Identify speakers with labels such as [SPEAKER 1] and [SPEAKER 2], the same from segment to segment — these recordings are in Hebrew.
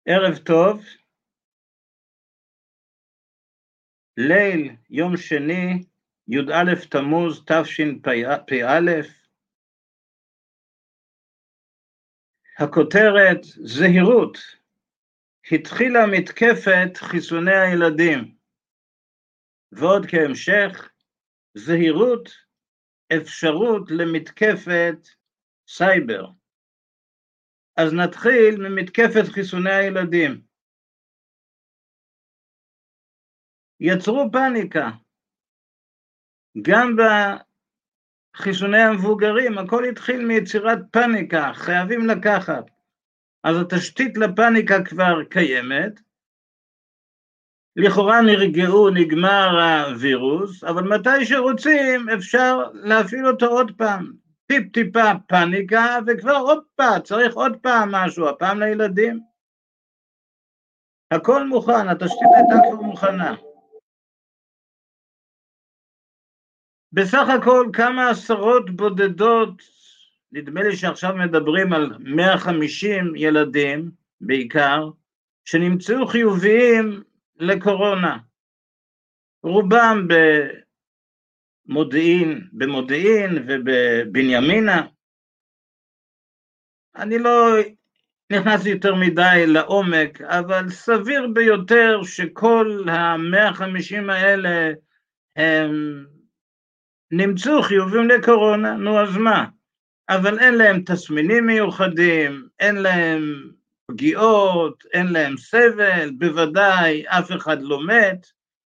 [SPEAKER 1] ערב טוב, ליל יום שני, י"א תמוז תשפ"א, הכותרת זהירות, התחילה מתקפת חיסוני הילדים, ועוד כהמשך, זהירות, אפשרות למתקפת סייבר. אז נתחיל ממתקפת חיסוני הילדים. יצרו פאניקה, גם בחיסוני המבוגרים, הכל התחיל מיצירת פאניקה, חייבים לקחת. אז התשתית לפאניקה כבר קיימת, לכאורה נרגעו, נגמר הווירוס, אבל מתי שרוצים אפשר להפעיל אותו עוד פעם, טיפה פאניקה, וכבר צריך עוד פעם משהו, הפעם לילדים. הכל מוכן, התשתית הייתה כבר מוכנה. בסך הכל כמה עשרות בודדות, נדמה לי שעכשיו מדברים על 150 ילדים בעיקר, שנמצאו חיוביים לקורונה. רובם במודיעין ובבנימינה. אני לא נכנסתי יותר מדי לעומק, אבל סביר ביותר שכל ה-150 האלה הם נמצאו חיובים לקורונה, נו אז מה? אבל אין להם תסמינים מיוחדים, אין להם פגיעות, אין להם סבל, בוודאי אף אחד לא מת,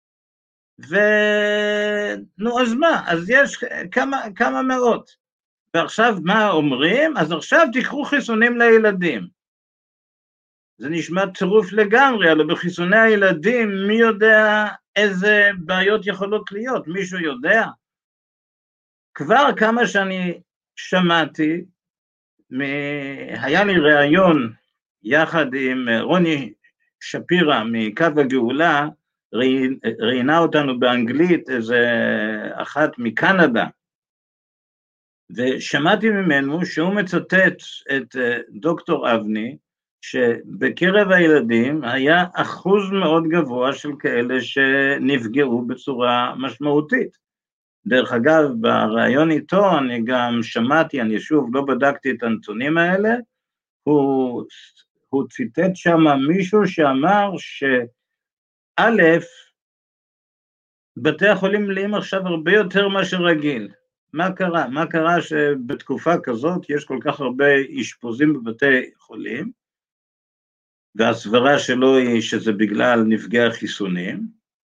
[SPEAKER 1] נו אז מה? אז יש כמה מאות. ועכשיו מה אומרים? אז עכשיו תיקחו חיסונים לילדים. זה נשמע טירוף לגמרי, אבל בחיסוני הילדים מי יודע איזה בעיות יכולות להיות? מישהו יודע? כבר כמה שאני שמעתי, היה לי ראיון יחד עם רוני שפירא מקו הגאולה, ראיינה אותנו באנגלית איזה אחת מקנדה, ושמעתי ממנו שהוא מצטט את דוקטור אבני, שבקרב הילדים היה אחוז מאוד גבוה של כאלה שנפגעו בצורה משמעותית. דרך אגב, בראיון איתו אני גם שמעתי, אני שוב לא בדקתי את הנתונים האלה, הוא ציטט שם מישהו שאמר שא', בתי החולים מלאים עכשיו הרבה יותר מה שרגיל. מה קרה? מה קרה שבתקופה כזאת יש כל כך הרבה אשפוזים בבתי חולים, והסברה שלו היא שזה בגלל נפגעי החיסונים,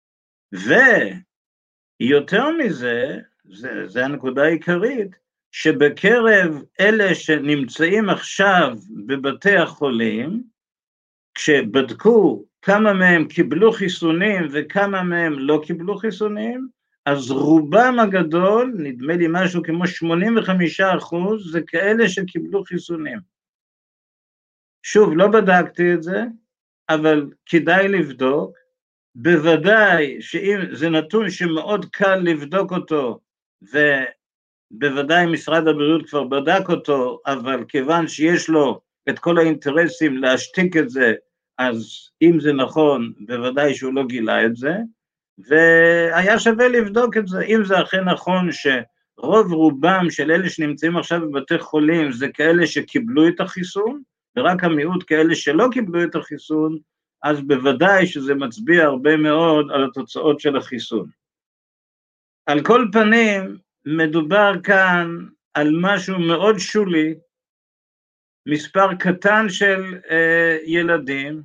[SPEAKER 1] ויותר מזה, זה הנקודה העיקרית, שבקרב אלה שנמצאים עכשיו בבתי החולים, כשבדקו כמה מהם קיבלו חיסונים וכמה מהם לא קיבלו חיסונים, אז רובם הגדול, נדמה לי משהו כמו 85%, זה כאלה שקיבלו חיסונים. שוב, לא בדקתי את זה, אבל כדאי לבדוק, בוודאי שאם זה נתון שמאוד קל לבדוק אותו, ובוודאי משרד הבריאות כבר בדק אותו, אבל כיוון שיש לו את כל האינטרסים להשתיק את זה, אז אם זה נכון, בוודאי שהוא לא גילה את זה, והיה שווה לבדוק את זה, אם זה אכן נכון שרוב רובם של אלה שנמצאים עכשיו בבתי חולים, זה כאלה שקיבלו את החיסון, ורק המיעוט כאלה שלא קיבלו את החיסון, אז בוודאי שזה מצביע הרבה מאוד על התוצאות של החיסון. על כל פנים, מדובר כאן על משהו מאוד שולי, מספר קטן של ילדים,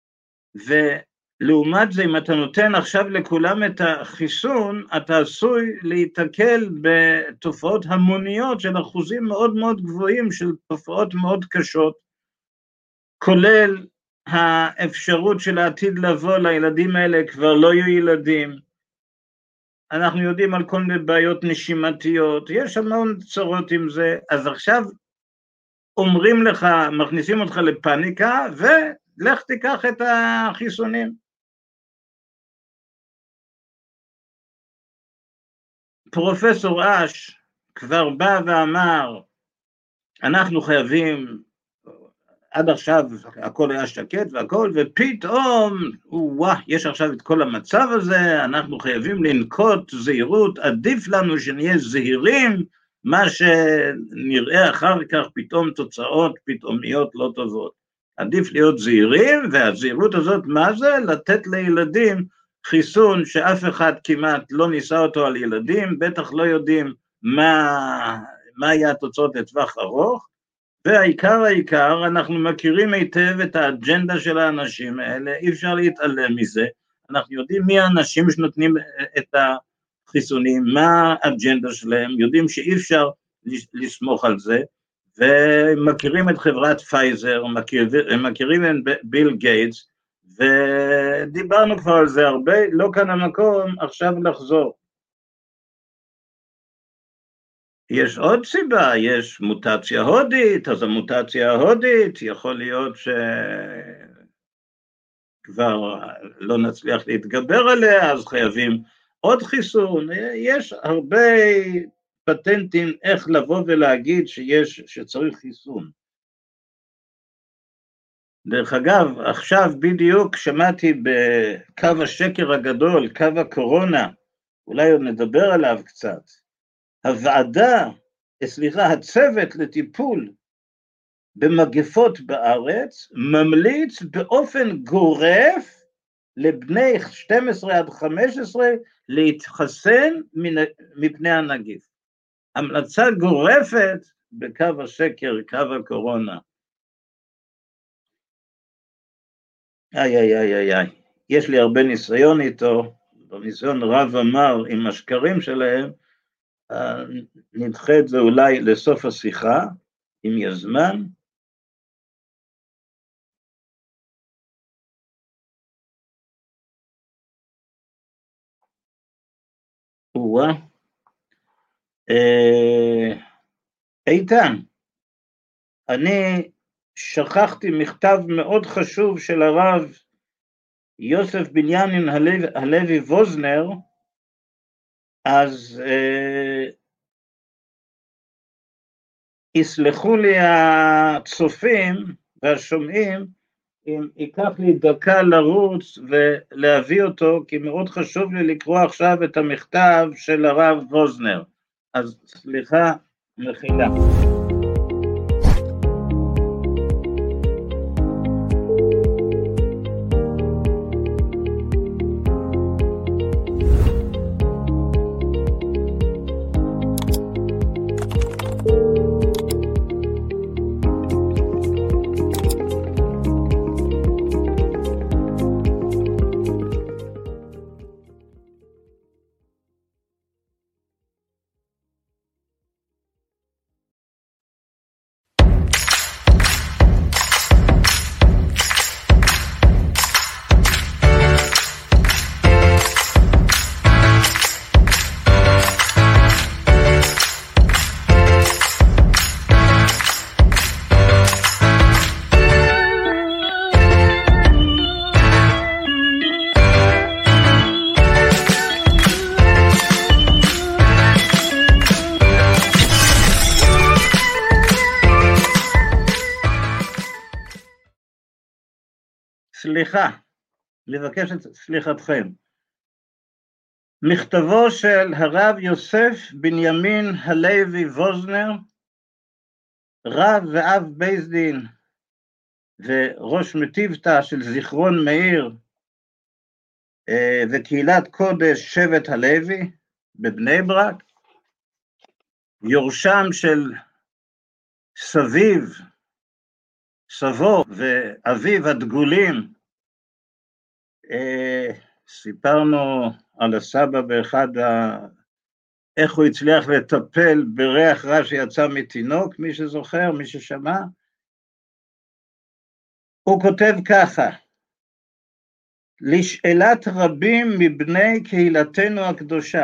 [SPEAKER 1] ולעומת זה, אם אתה נותן עכשיו לכולם את החיסון, אתה עשוי להתקל בתופעות המוניות של אחוזים מאוד מאוד גבוהים, של תופעות מאוד קשות, כולל האפשרות של העתיד לבוא לילדים האלה כבר לא יהיו ילדים, אנחנו יודעים על כל מיני בעיות נשימתיות, יש המון צרות עם זה, אז עכשיו אומרים לך, מכניסים אותך לפאניקה, ולך תיקח את החיסונים. פרופסור אש כבר בא ואמר, אנחנו חייבים, עד עכשיו הכל היה שקט והכל, ופתאום, יש עכשיו את כל המצב הזה, אנחנו חייבים לנקוט זהירות, עדיף לנו שנהיה זהירים, מה שנראה אחר כך פתאום תוצאות פתאומיות לא טובות. עדיף להיות זהירים, והזהירות הזאת מה זה? לתת לילדים חיסון שאף אחד כמעט לא ניסה אותו על ילדים, בטח לא יודעים מה היה התוצאות לטווח ארוך, והעיקר, אנחנו מכירים היטב את האג'נדה של האנשים האלה, אי אפשר להתעלם מזה, אנחנו יודעים מי האנשים שנותנים את החיסונים, מה האג'נדה שלהם, יודעים שאי אפשר לסמוך על זה, ומכירים את חברת פייזר, מכירים את ביל גייטס, ודיברנו כבר על זה הרבה, לא כאן המקום עכשיו לחזור. יש עוד סיבה, יש מוטציה הודית, אז המוטציה ההודית יכול להיות שכבר לא נצליח להתגבר עליה, אז חייבים עוד חיסון, יש הרבה פטנטים איך לבוא ולהגיד שצריך חיסון. דרך אגב, עכשיו בדיוק שמעתי בקו השקר הגדול, קו הקורונה, אולי עוד נדבר עליו קצת, הצוות לטיפול במגפות בארץ ממליץ באופן גורף לבני 12 עד 15 להתחסן מפני הנגיף. המלצה גורפת בקו השקר, קו הקורונה. יש לי הרבה ניסיון איתו, בניסיון רב אמר עם השקרים שלהם, נדחה את זה אולי לסוף השיחה, אם יש זמן. איתן, אני שכחתי מכתב מאוד חשוב של הרב יוסף בנימין הלוי ווזנר, אז יסלחו לי הצופים והשומעים אם ייקח לי דקה לרוץ ולהביא אותו, כי מאוד חשוב לי לקרוא עכשיו את המכתב של הרב ווזנר. אז סליחה, מחילה. סליחה, לבקש את סליחתכם. מכתבו של הרב יוסף בנימין הלוי ווזנר, רב ואב בית דין וראש מטיבתא של זיכרון מאיר וקהילת קודש שבט הלוי בבני ברק, יורשם של סבו ואביו הדגולים. סיפרנו על הסבא איך הוא הצליח לטפל בריח רע שיצא מתינוק, מי שזוכר, מי ששמע. הוא כותב ככה: לשאלת רבים מבני קהילתנו הקדושה,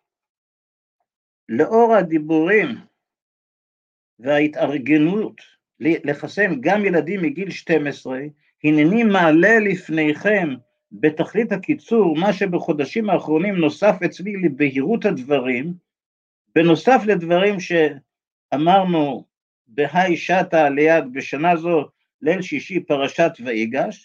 [SPEAKER 1] לאור הדיבורים וההתארגנות לחסן גם ילדים מגיל 12, הנני מעלה לפניכם בתכלית הקיצור מה שבחודשים האחרונים נוסף אצלי לבהירות הדברים, בנוסף לדברים שאמרנו בהי שטה ליד בשנה זו ליל שישי פרשת ויגש,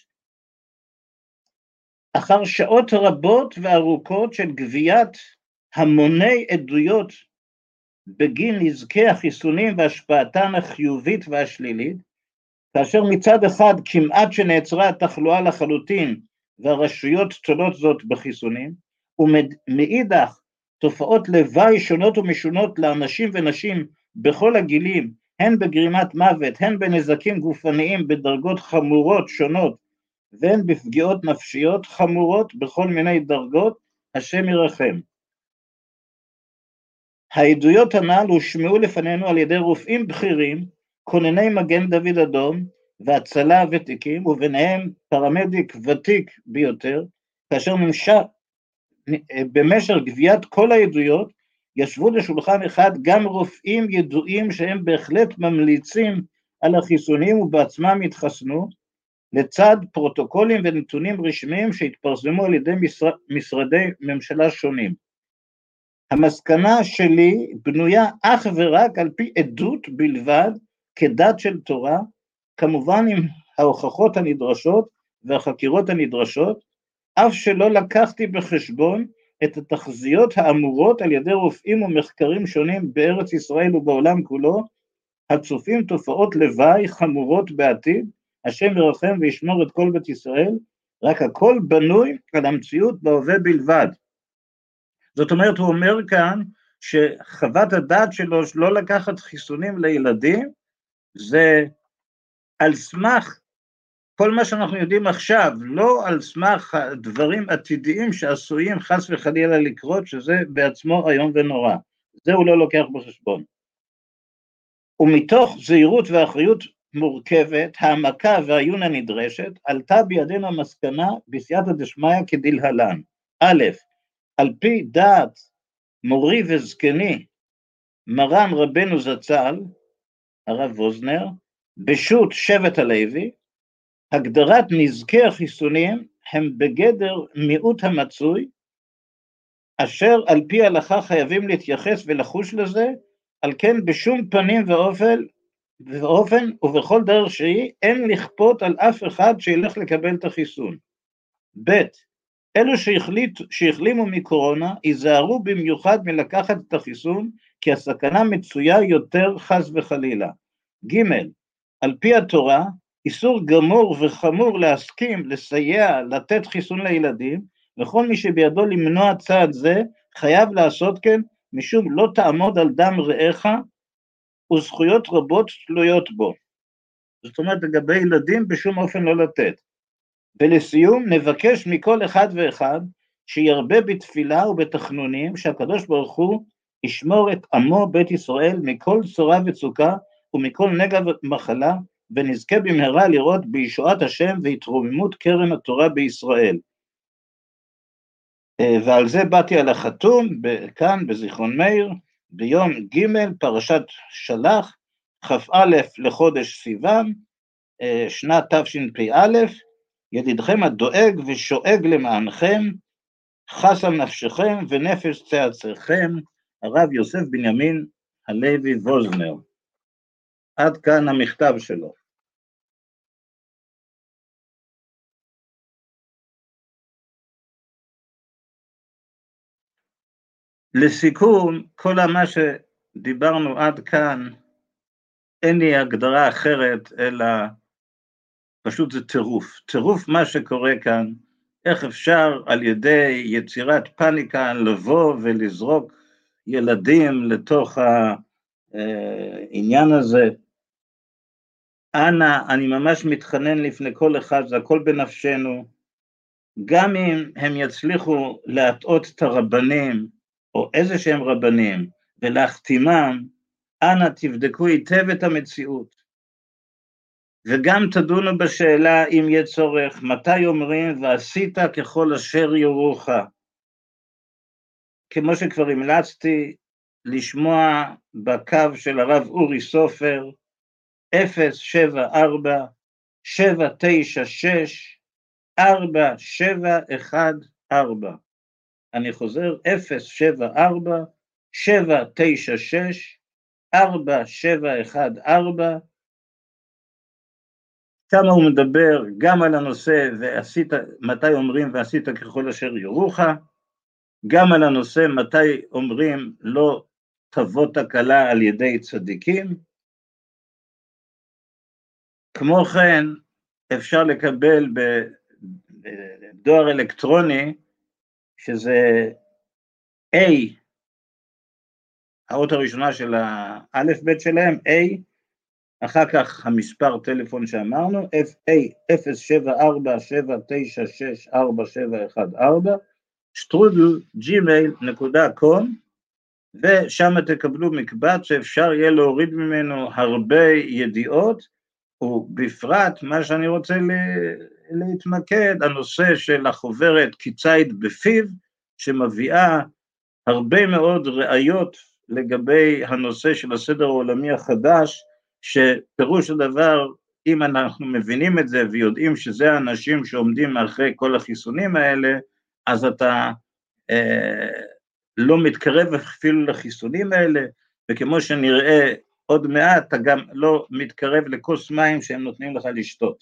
[SPEAKER 1] אחר שעות רבות וארוכות של גביית המוני עדויות בגין נזקי החיסונים והשפעתן החיובית והשלילית, כאשר מצד אחד כמעט שנעצרה התחלואה לחלוטין והרשויות תולות זאת בחיסונים, ומאידך תופעות לוואי שונות ומשונות לאנשים ונשים בכל הגילים, הן בגרימת מוות, הן בנזקים גופניים בדרגות חמורות שונות, והן בפגיעות נפשיות חמורות בכל מיני דרגות, השם ירחם. העדויות הנ"ל הושמעו לפנינו על ידי רופאים בכירים, כונני מגן דוד אדום והצלה ותיקים, וביניהם פרמדיק ותיק ביותר, כאשר במשך גביית כל העדויות ישבו לשולחן אחד גם רופאים ידועים שהם בהחלט ממליצים על החיסונים ובעצמם התחסנו, לצד פרוטוקולים ונתונים רשמיים שהתפרסמו על ידי משרדי ממשלה שונים. המסקנה שלי בנויה אך ורק על פי עדות בלבד, כדת של תורה, כמובן עם ההוכחות הנדרשות והחקירות הנדרשות, אף שלא לקחתי בחשבון את התחזיות האמורות על ידי רופאים ומחקרים שונים בארץ ישראל ובעולם כולו, הצופים תופעות לוואי חמורות בעתיד, השם ירחם וישמור את כל בית ישראל, רק הכל בנוי על המציאות בהווה בלבד. זאת אומרת, הוא אומר כאן שחוות הדעת שלו שלא לקחת חיסונים לילדים, זה על סמך כל מה שאנחנו יודעים עכשיו, לא על סמך דברים עתידיים שעשויים חס וחלילה לקרות, שזה בעצמו היום ונורא. זה הוא לא לוקח בחשבון. ומתוך זהירות ואחריות מורכבת, העמקה והעיון הנדרשת, עלתה בידינו המסקנה בסייעתא דשמיא כדלהלן. א', על פי דעת מורי וזקני, מרן רבנו זצ"ל, הרב ווזנר, בשו"ת שבט הלוי, הגדרת נזקי החיסונים הם בגדר מיעוט המצוי, אשר על פי ההלכה חייבים להתייחס ולחוש לזה, על כן בשום פנים ואופן ובכל דרך שהיא, אין לכפות על אף אחד שילך לקבל את החיסון. ב', אלו שהחלימו מקורונה, ייזהרו במיוחד מלקחת את החיסון, כי הסכנה מצויה יותר חס וחלילה. ג', על פי התורה, איסור גמור וחמור להסכים, לסייע, לתת חיסון לילדים, וכל מי שבידו למנוע צעד זה, חייב לעשות כן, משום לא תעמוד על דם רעך, וזכויות רבות תלויות בו. זאת אומרת, לגבי ילדים בשום אופן לא לתת. ולסיום, נבקש מכל אחד ואחד, שירבה בתפילה ובתחנונים, שהקדוש ברוך הוא ישמור את עמו בית ישראל מכל צורה וצוקה, ומכל נגע ומחלה, ונזכה במהרה לראות בישועת השם והתרוממות קרן התורה בישראל. ועל זה באתי על החתום, כאן בזיכרון מאיר, ביום ג' פרשת שלח, כ"א לחודש סיוון, שנת תשפ"א, ידידכם הדואג ושואג למענכם, חס על נפשכם ונפש צאצאיכם, הרב יוסף בנימין הלוי ווזנר. עד כאן המכתב שלו. לסיכום, כל מה שדיברנו עד כאן, אין לי הגדרה אחרת, אלא פשוט זה טירוף. טירוף מה שקורה כאן, איך אפשר על ידי יצירת פאניקה לבוא ולזרוק ילדים לתוך העניין הזה. אנא, אני ממש מתחנן לפני כל אחד, זה הכל בנפשנו, גם אם הם יצליחו להטעות את הרבנים, או איזה שהם רבנים, ולהחתימם, אנא תבדקו היטב את המציאות, וגם תדונו בשאלה אם יהיה צורך, מתי אומרים ועשית ככל אשר יורוך. כמו שכבר המלצתי לשמוע בקו של הרב אורי סופר, 074-796-4714. אני חוזר, 074-796-4714, שם הוא מדבר גם על הנושא ועשית, מתי אומרים ועשית ככל אשר יורוך, גם על הנושא מתי אומרים לא תבוא תקלה על ידי צדיקים. כמו כן, אפשר לקבל בדואר אלקטרוני, שזה A, האות הראשונה של האלף בית שלהם, A, אחר כך המספר טלפון שאמרנו, fa074796474, strudel@gmail.com, ושם תקבלו מקבץ שאפשר יהיה להוריד ממנו הרבה ידיעות, ובפרט מה שאני רוצה להתמקד, הנושא של החוברת קיצייד בפיו, שמביאה הרבה מאוד ראיות לגבי הנושא של הסדר העולמי החדש, שפירוש הדבר, אם אנחנו מבינים את זה ויודעים שזה האנשים שעומדים מאחורי כל החיסונים האלה, אז אתה לא מתקרב אפילו לחיסונים האלה, וכמו שנראה עוד מעט, אתה גם לא מתקרב לכוס מים שהם נותנים לך לשתות.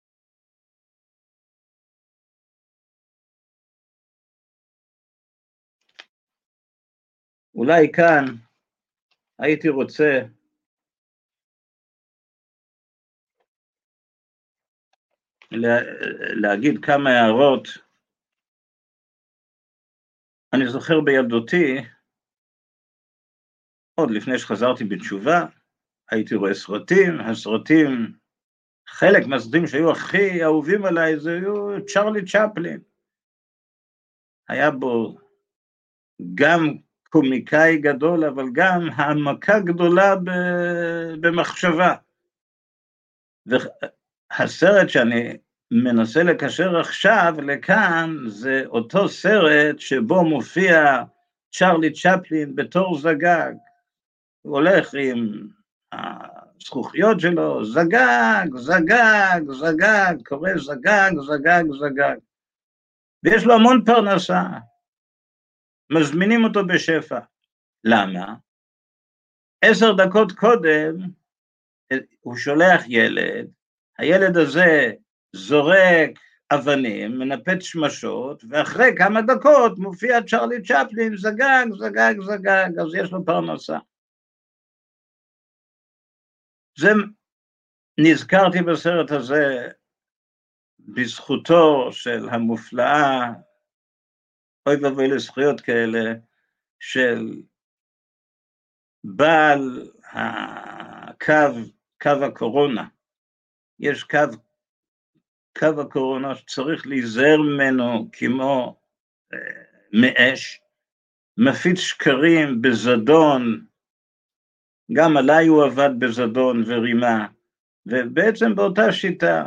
[SPEAKER 1] אולי כאן הייתי רוצה להגיד כמה הערות. אני זוכר בילדותי, עוד לפני שחזרתי בתשובה, הייתי רואה סרטים, הסרטים, חלק מהסרטים שהיו הכי אהובים עליי, זה היו צ'רלי צ'פלין. היה בו גם קומיקאי גדול, אבל גם העמקה גדולה במחשבה. והסרט שאני מנסה לקשר עכשיו לכאן, זה אותו סרט שבו מופיע צ'רלי צ'פלין בתור זגג. הוא הולך עם הזכוכיות שלו, זגג, זגג, זגג, קורא זגג, זגג, זגג. ויש לו המון פרנסה. מזמינים אותו בשפע. למה? 10 דקות קודם הוא שולח ילד, הילד הזה זורק אבנים, מנפץ שמשות, ואחרי כמה דקות מופיע צ'רלי צ'פלין, זגג, זגג, זגג, אז יש לו פרנסה. זה נזכרתי בסרט הזה בזכותו של המופלאה, אוי ואבוי לזכויות כאלה, של בעל קו הקורונה. יש קו הקורונה שצריך להיזהר ממנו כמו מאש, מפיץ שקרים בזדון, גם עליי הוא עבד בזדון ורימה, ובעצם באותה שיטה,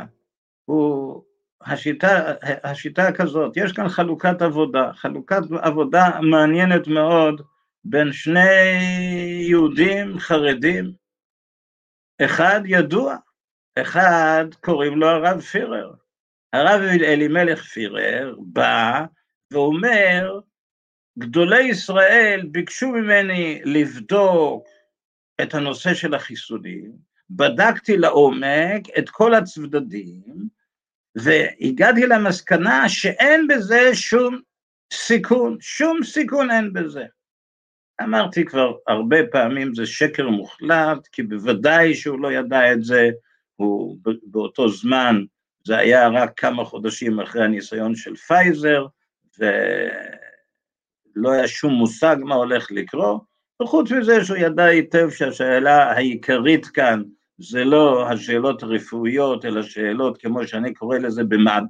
[SPEAKER 1] השיטה כזאת, יש כאן חלוקת עבודה מעניינת מאוד, בין שני יהודים חרדים, אחד ידוע, אחד קוראים לו הרב פירר. הרב אלימלך פירר בא ואומר, גדולי ישראל ביקשו ממני לבדוק את הנושא של החיסונים, בדקתי לעומק את כל הצדדים, והגעתי למסקנה שאין בזה שום סיכון אין בזה. אמרתי כבר הרבה פעמים זה שקר מוחלט, כי בוודאי שהוא לא ידע את זה, הוא באותו זמן, זה היה רק כמה חודשים אחרי הניסיון של פייזר, ולא היה שום מושג מה הולך לקרות, וחוץ מזה שהוא ידע היטב שהשאלה העיקרית כאן, זה לא השאלות הרפואיות, אלא שאלות כמו שאני קורא לזה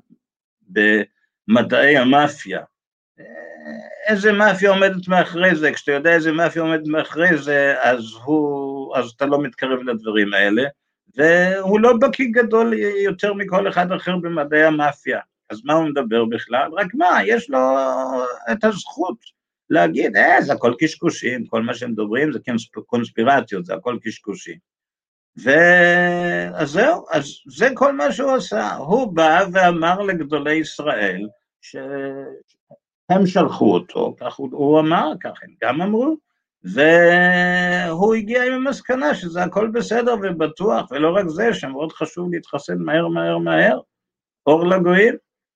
[SPEAKER 1] במדעי המאפיה, איזה מאפיה עומדת מאחורי זה, כשאתה יודע איזה מאפיה עומדת מאחורי זה, אז אתה לא מתקרב לדברים האלה, והוא לא בקיא גדול יותר מכל אחד אחר במדעי המאפיה, אז מה הוא מדבר בכלל? רק מה, יש לו את הזכות להגיד, זה הכל קשקושים, כל מה שהם מדברים זה קונספירציות, זה הכל קשקושים. אז זהו, אז זה כל מה שהוא עשה, הוא בא ואמר לגדולי ישראל, הם שלחו אותו, כך הוא אמר, כך הם גם אמרו, והוא הגיע עם המסקנה שזה הכל בסדר ובטוח, ולא רק זה, שמאוד חשוב להתחסן מהר מהר מהר, אור לגויים.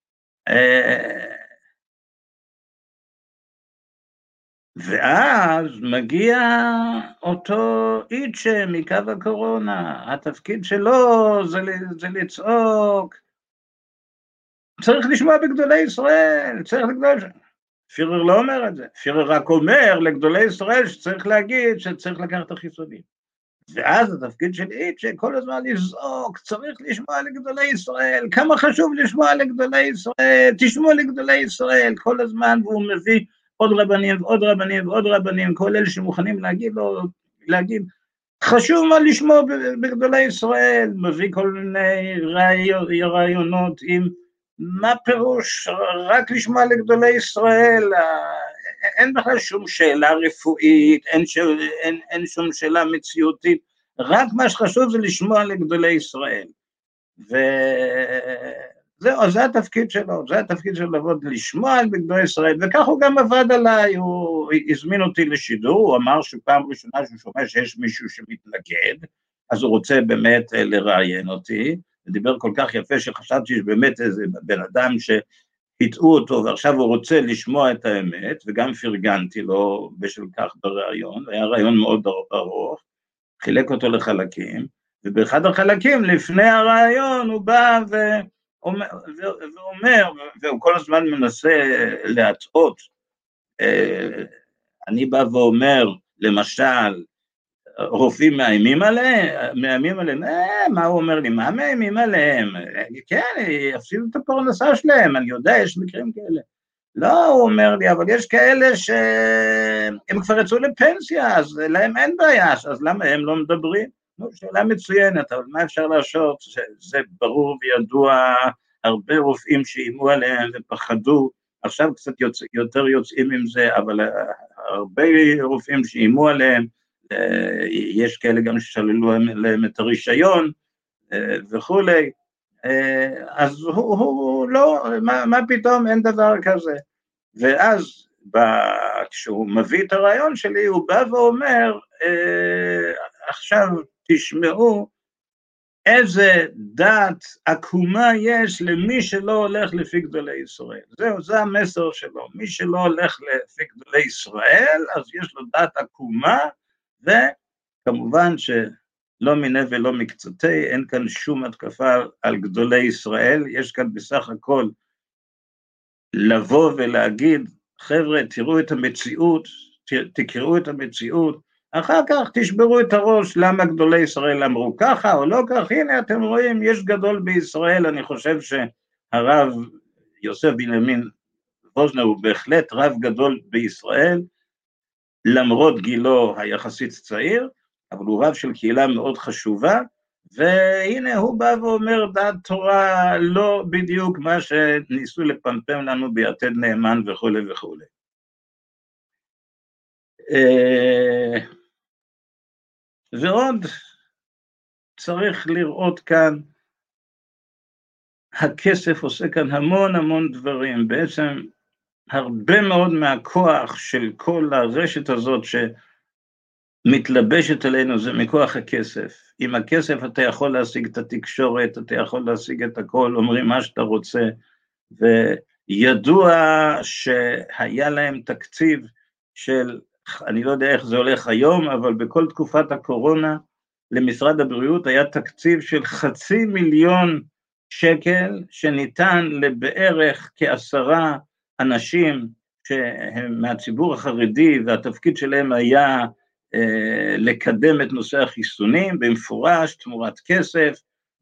[SPEAKER 1] ואז מגיע אותו איצ'ה מקו הקורונה, התפקיד שלו זה לצעוק, צריך לשמוע בגדולי ישראל, צריך לגדול, פירר לא אומר את זה, פירר רק אומר לגדולי ישראל שצריך להגיד שצריך לקחת את החיסונים. ואז התפקיד של איצ'ה כל הזמן לזעוק, צריך לשמוע לגדולי ישראל, כמה חשוב לשמוע לגדולי ישראל, תשמעו לגדולי ישראל כל הזמן, והוא מביא עוד רבנים ועוד רבנים ועוד רבנים, כל אלה שמוכנים להגיד, חשוב מה לשמוע בגדולי ישראל, מביא כל מיני רעיונות עם מה פירוש רק לשמוע לגדולי ישראל, אין בכלל שום שאלה רפואית, אין שום שאלה מציאותית, רק מה שחשוב זה לשמוע לגדולי ישראל. וזהו, זה התפקיד שלו, זה התפקיד שלו לעבוד, לשמוע על גדולי ישראל, וכך הוא גם עבד עליי, הוא הזמין אותי לשידור, הוא אמר שפעם ראשונה שהוא שומע שיש מישהו שמתנגד, אז הוא רוצה באמת לראיין אותי, ודיבר כל כך יפה שחשבתי שבאמת איזה בן אדם שהטעו אותו, ועכשיו הוא רוצה לשמוע את האמת, וגם פרגנתי לו בשל כך בראיון, היה ראיון מאוד ארוך, חילק אותו לחלקים, ובאחד החלקים לפני הראיון הוא בא ואומר, והוא כל הזמן מנסה להטעות, אני בא ואומר, למשל, רופאים מאיימים עליהם, מה הוא אומר לי, מה מאיימים עליהם? כן, יפסידו את הפרנסה שלהם, אני יודע, יש מקרים כאלה. לא, הוא אומר לי, אבל יש כאלה שהם כבר יצאו לפנסיה, אז להם אין בעיה, אז למה הם לא מדברים? נו, שאלה מצוינת, אבל מה אפשר לעשות? זה ברור וידוע, הרבה רופאים שאיימו עליהם ופחדו, עכשיו קצת יותר יוצאים עם זה, אבל הרבה רופאים שאיימו עליהם, יש כאלה גם ששללו להם את הרישיון וכולי, אז הוא לא, מה פתאום, אין דבר כזה. ואז כשהוא מביא את הרעיון שלי, הוא בא ואומר, עכשיו תשמעו איזה דעת עקומה יש למי שלא הולך לפי גדולי ישראל. זהו, זה המסר שלו, מי שלא הולך לפי גדולי ישראל, אז יש לו דעת עקומה, וכמובן שלא מיני ולא מקצתי, אין כאן שום התקפה על גדולי ישראל, יש כאן בסך הכל לבוא ולהגיד, חבר'ה, תראו את המציאות, תקראו את המציאות, אחר כך תשברו את הראש למה גדולי ישראל אמרו ככה או לא כך, הנה אתם רואים, יש גדול בישראל, אני חושב שהרב יוסף בנימין ווזנר הוא בהחלט רב גדול בישראל, למרות גילו היחסית צעיר, אבל הוא רב של קהילה מאוד חשובה, והנה הוא בא ואומר דעת תורה לא בדיוק מה שניסו לפמפם לנו ביתד נאמן וכו' וכו'. ועוד צריך לראות כאן, הכסף עושה כאן המון המון דברים, בעצם הרבה מאוד מהכוח של כל הרשת הזאת שמתלבשת עלינו זה מכוח הכסף. עם הכסף אתה יכול להשיג את התקשורת, אתה יכול להשיג את הכל, אומרים מה שאתה רוצה, וידוע שהיה להם תקציב של, אני לא יודע איך זה הולך היום, אבל בכל תקופת הקורונה, למשרד הבריאות היה תקציב של 500,000 שקל, שניתן לבערך כ10 אנשים שהם מהציבור החרדי, והתפקיד שלהם היה לקדם את נושא החיסונים, במפורש, תמורת כסף,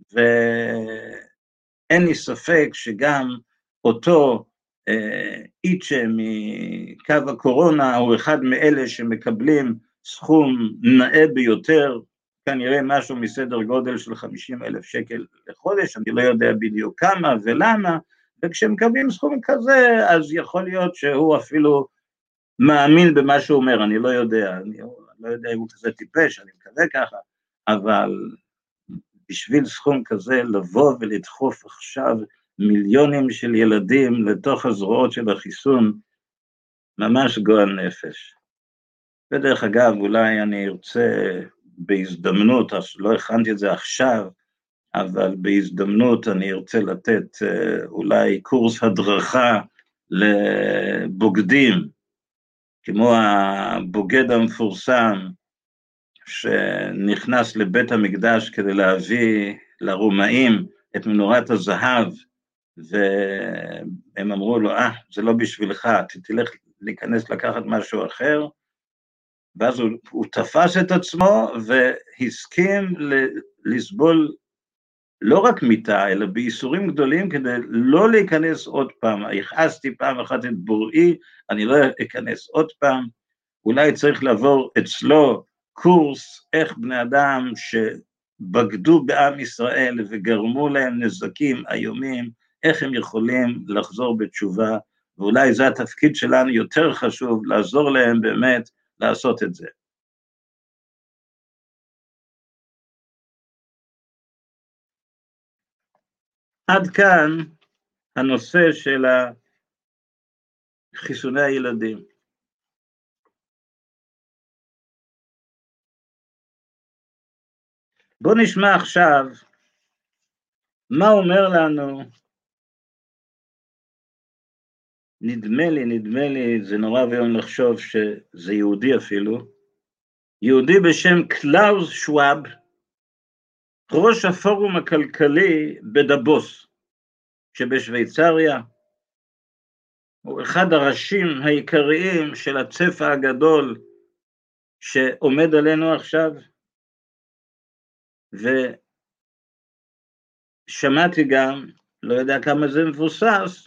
[SPEAKER 1] ואין לי ספק שגם אותו איצ'ה מקו הקורונה, הוא אחד מאלה שמקבלים סכום נאה ביותר, כנראה משהו מסדר גודל של 50,000 שקל לחודש, אני לא יודע בדיוק כמה ולמה, וכשמקבלים סכום כזה, אז יכול להיות שהוא אפילו מאמין במה שהוא אומר, אני לא יודע, אני לא יודע אם הוא כזה טיפש, אני מקווה ככה, אבל בשביל סכום כזה לבוא ולדחוף עכשיו מיליונים של ילדים לתוך הזרועות של החיסון, ממש גועל נפש. ודרך אגב, אולי אני ארצה בהזדמנות, לא הכנתי את זה עכשיו, אבל בהזדמנות אני ארצה לתת אולי קורס הדרכה לבוגדים, כמו הבוגד המפורסם, שנכנס לבית המקדש כדי להביא לרומאים את מנורת הזהב, והם אמרו לו, זה לא בשבילך, תלך להיכנס לקחת משהו אחר, ואז הוא תפס את עצמו והסכים לסבול לא רק מיתה, אלא בייסורים גדולים כדי לא להיכנס עוד פעם. הכעסתי פעם אחת את בוראי, אני לא אכנס עוד פעם, אולי צריך לעבור אצלו קורס איך בני אדם שבגדו בעם ישראל וגרמו להם נזקים איומים, איך הם יכולים לחזור בתשובה, ואולי זה התפקיד שלנו יותר חשוב, לעזור להם באמת לעשות את זה. עד כאן הנושא של חיסוני הילדים. בואו נשמע עכשיו מה אומר לנו, נדמה לי, זה נורא ואיום לחשוב שזה יהודי אפילו, יהודי בשם קלאוס שוואב, ראש הפורום הכלכלי בדבוס שבשוויצריה, הוא אחד הראשים העיקריים של הצפע הגדול שעומד עלינו עכשיו, ושמעתי גם, לא יודע כמה זה מבוסס,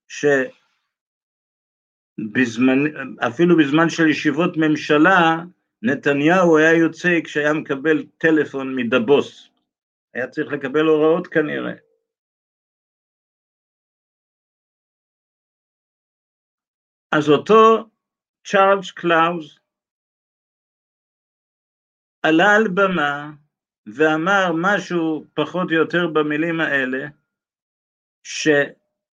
[SPEAKER 1] אפילו בזמן של ישיבות ממשלה, נתניהו היה יוצא כשהיה מקבל טלפון מדבוס, היה צריך לקבל הוראות כנראה. אז אותו צ'ארלס קלאוס עלה על במה ואמר משהו פחות או יותר במילים האלה, שמה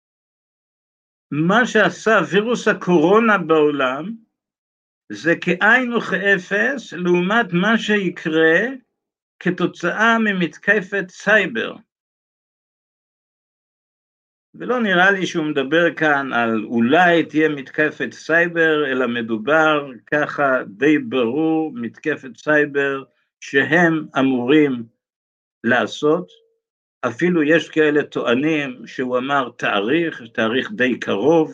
[SPEAKER 1] שעשה וירוס הקורונה בעולם, זה כאין וכאפס לעומת מה שיקרה כתוצאה ממתקפת סייבר. ולא נראה לי שהוא מדבר כאן על אולי תהיה מתקפת סייבר, אלא מדובר ככה די ברור, מתקפת סייבר שהם אמורים לעשות. אפילו יש כאלה טוענים שהוא אמר תאריך די קרוב.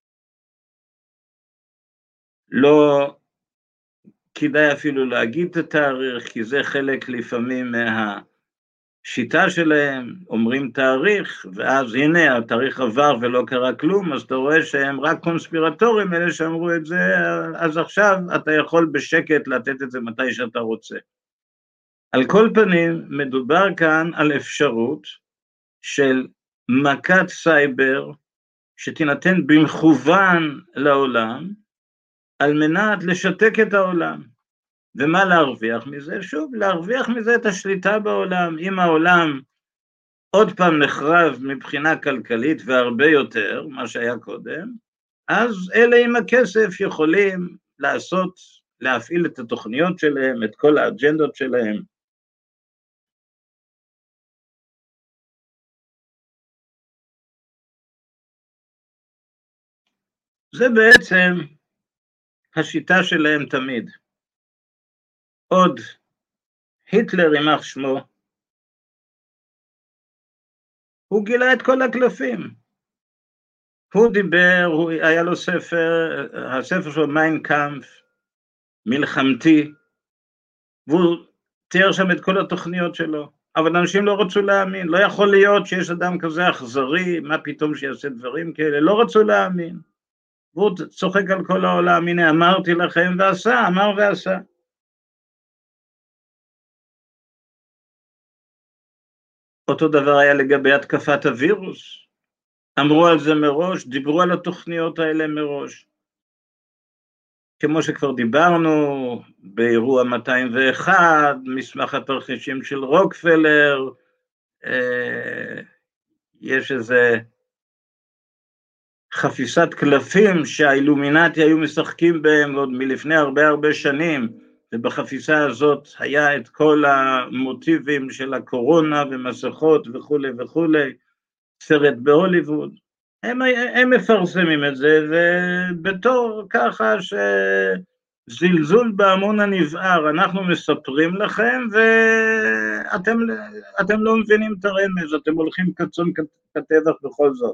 [SPEAKER 1] לא כדאי אפילו להגיד את התאריך, כי זה חלק לפעמים מהשיטה שלהם, אומרים תאריך, ואז הנה התאריך עבר ולא קרה כלום, אז אתה רואה שהם רק קונספירטורים, אלה שאמרו את זה, אז עכשיו אתה יכול בשקט לתת את זה מתי שאתה רוצה. על כל פנים, מדובר כאן על אפשרות של מכת סייבר, שתינתן במכוון לעולם, על מנת לשתק את העולם. ומה להרוויח מזה? שוב, להרוויח מזה את השליטה בעולם. אם העולם עוד פעם נחרב מבחינה כלכלית והרבה יותר, מה שהיה קודם, אז אלה עם הכסף יכולים להפעיל את התוכניות שלהם, את כל האג'נדות שלהם. זה בעצם השיטה שלהם תמיד. עוד היטלר יימח שמו, הוא גילה את כל הקלפים. הוא דיבר, היה לו הספר שלו מיין קאמפף, מלחמתי, והוא תיאר שם את כל התוכניות שלו. אבל אנשים לא רצו להאמין, לא יכול להיות שיש אדם כזה אכזרי, מה פתאום שיעשה דברים כאלה, לא רצו להאמין. והוא צוחק על כל העולם, הנה אמרתי לכם ועשה, אמר ועשה. אותו דבר היה לגבי התקפת הווירוס, אמרו על זה מראש, דיברו על התוכניות האלה מראש. כמו שכבר דיברנו, באירוע 201, מסמך התרחישים של רוקפלר, יש איזה חפיסת קלפים שהאילומינטי היו משחקים בהם עוד מלפני הרבה שנים, ובחפיסה הזאת היה את כל המוטיבים של הקורונה ומסכות וכו', סרט בהוליווד, הם מפרסמים את זה, ובתור ככה שזלזול בהמון הנבער, אנחנו מספרים לכם, ואתם לא מבינים את הרמז, אתם הולכים כצאן כטבח בכל זאת.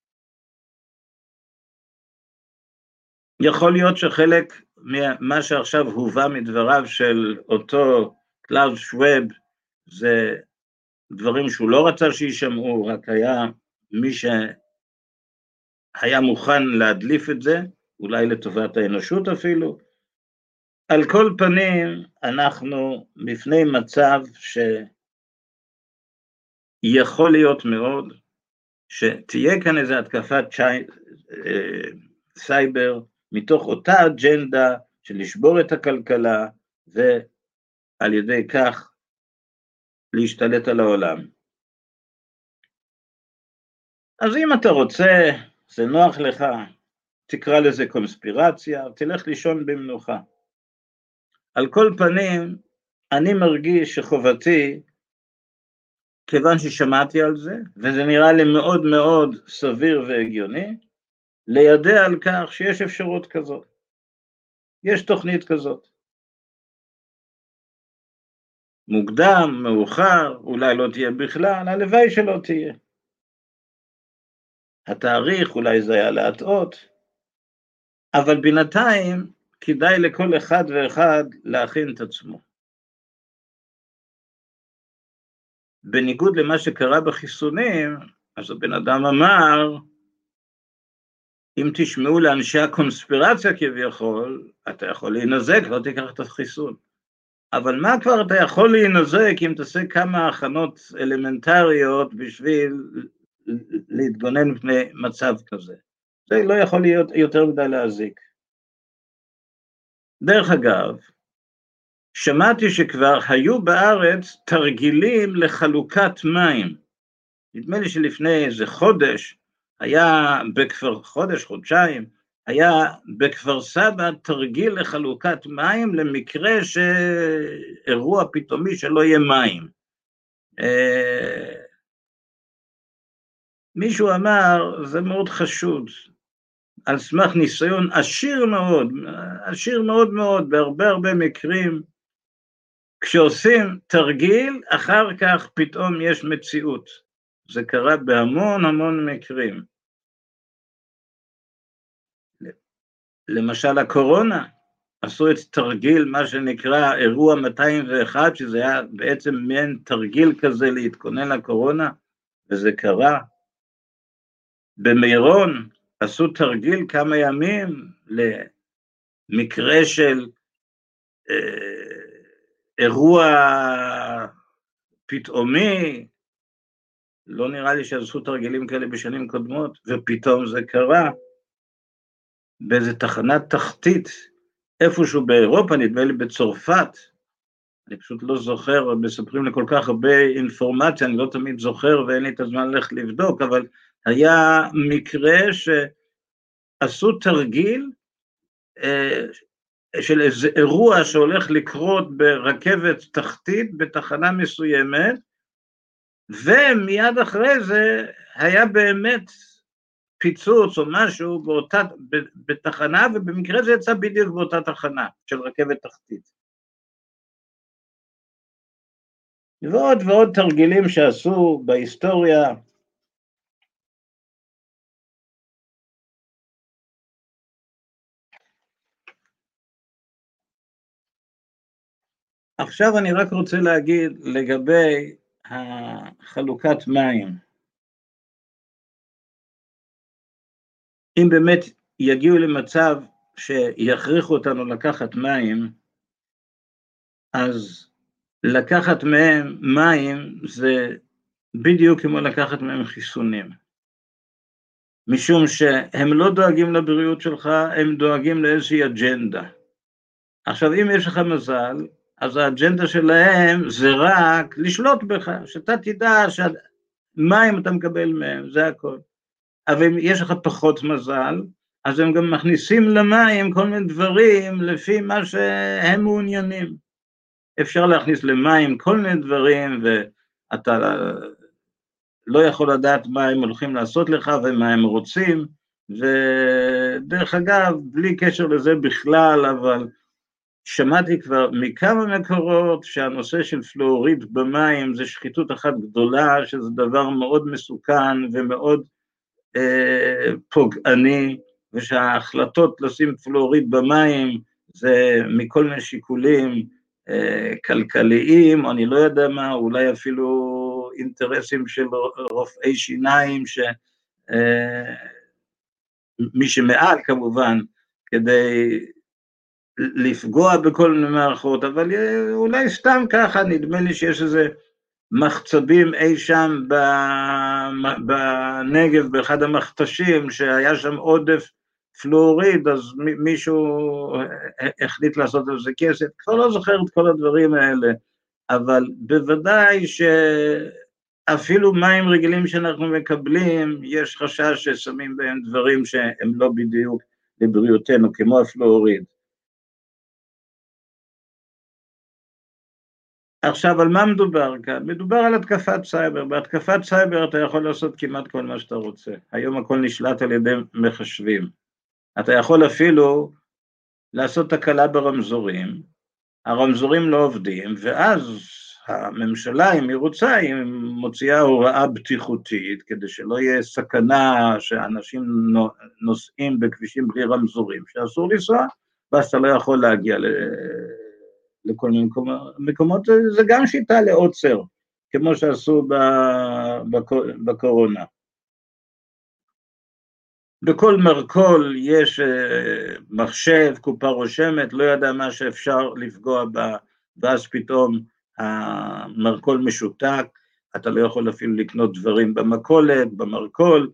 [SPEAKER 1] יכול להיות שחלק ממה שעכשיו הובא מדבריו של אותו קלאוס שוואב, זה דברים שהוא לא רצה שישמעו, רק היה מי שהיה מוכן להדליף את זה, אולי לטובת האנושות אפילו. על כל פנים, אנחנו בפני מצב שיכול להיות מאוד, שתהיה כאן איזו התקפת סייבר, מתוך אותה אג'נדה של לשבור את הכלכלה, ועל ידי כך להשתלט על העולם. אז אם אתה רוצה, זה נוח לך, תקרא לזה קונספירציה, תלך לישון במנוחה. על כל פנים, אני מרגיש שחובתי, כיוון ששמעתי על זה, וזה נראה לי מאוד מאוד סביר והגיוני, לידע על כך שיש אפשרות כזאת. יש תוכנית כזאת. מוקדם, מאוחר, אולי לא תהיה בכלל, הלוואי שלא תהיה. התאריך אולי זה היה להטעות, אבל בינתיים כדאי לכל אחד ואחד להכין את עצמו. בניגוד למה שקרה בחיסונים, אז הבן אדם אמר, אם תשמעו לאנשי הקונספירציה כביכול, אתה יכול להינזק, לא תיקח את החיסון. אבל מה כבר אתה יכול להינזק אם תעשה כמה הכנות אלמנטריות בשביל להתגונן מפני מצב כזה? זה לא יכול להיות יותר מדי להזיק. דרך אגב, שמעתי שכבר היו בארץ תרגילים לחלוקת מים. נדמה לי שלפני איזה חודש, היה חודשיים, היה בכפר סבא תרגיל לחלוקת מים למקרה שאירוע פתאומי שלא יהיה מים. מישהו אמר, זה מאוד חשוד, על סמך ניסיון עשיר מאוד, בהרבה מקרים, כשעושים תרגיל, אחר כך פתאום יש מציאות. זה קרה בהמון מקרים. למשל הקורונה, עשו את תרגיל, מה שנקרא אירוע 201, שזה היה בעצם מעין תרגיל כזה להתכונן לקורונה, וזה קרה. במירון עשו תרגיל כמה ימים למקרה של אירוע פתאומי, לא נראה לי שעשו תרגילים כאלה בשנים קודמות, ופתאום זה קרה באיזה תחנת תחתית, איפשהו באירופה, נדמה לי בצרפת, אני פשוט לא זוכר, מספרים לי כל כך הרבה אינפורמציה, אני לא תמיד זוכר ואין לי את הזמן ללכת לבדוק, אבל היה מקרה שעשו תרגיל של איזה אירוע שהולך לקרות ברכבת תחתית בתחנה מסוימת, ומיד אחרי זה היה באמת פיצוץ או משהו בתחנה, ובמקרה זה יצא בדיוק באותה תחנה של רכבת תחתית. ועוד תרגילים שעשו בהיסטוריה. עכשיו אני רק רוצה להגיד לגבי החלוקת מים. אם באמת יגיעו למצב שיכריחו אותנו לקחת מים, אז לקחת מהם מים זה בדיוק כמו לקחת מהם חיסונים. משום שהם לא דואגים לבריאות שלך, הם דואגים לאיזושהי אג'נדה. עכשיו, אם יש לך מזל, אז האג'נדה שלהם זה רק לשלוט בך, שאתה תדע שמים אתה מקבל מהם, זה הכל. אבל אם יש לך פחות מזל, אז הם גם מכניסים למים כל מיני דברים לפי מה שהם מעוניינים. אפשר להכניס למים כל מיני דברים, ואתה לא יכול לדעת מה הם הולכים לעשות לך ומה הם רוצים, ודרך אגב, בלי קשר לזה בכלל, אבל שמעתי כבר מכמה מקורות שהנושא של פלואוריד במים זה שחיתות אחת גדולה, שזה דבר מאוד מסוכן ומאוד פוגעני, ושההחלטות לשים פלואוריד במים זה מכל מיני שיקולים כלכליים, או אני לא יודע מה, אולי אפילו אינטרסים של רופאי שיניים, מי שמעל כמובן, כדי לפגוע בכל מיני מערכות, אבל אולי סתם ככה, נדמה לי שיש איזה מחצבים אי שם בנגב, באחד המכתשים, שהיה שם עודף פלואוריד, אז מישהו החליט לעשות על זה כסף, כבר לא זוכר את כל הדברים האלה, אבל בוודאי שאפילו מים רגילים שאנחנו מקבלים, יש חשש ששמים בהם דברים שהם לא בדיוק לבריאותנו, כמו הפלואוריד. עכשיו, על מה מדובר כאן? מדובר על התקפת סייבר. בהתקפת סייבר אתה יכול לעשות כמעט כל מה שאתה רוצה. היום הכל נשלט על ידי מחשבים. אתה יכול אפילו לעשות תקלה ברמזורים, הרמזורים לא עובדים, ואז הממשלה, אם היא רוצה, היא מוציאה הוראה בטיחותית, כדי שלא יהיה סכנה שאנשים נוסעים בכבישים בלי רמזורים, שאסור לנסוע, ואז אתה לא יכול להגיע לכל מיני מקומות, זה גם שיטה לעוצר, כמו שעשו בקורונה. בכל מרכול יש מחשב, קופה רושמת, לא יודע מה שאפשר לפגוע בה, ואז פתאום המרכול משותק, אתה לא יכול אפילו לקנות דברים במכולת, במרכול,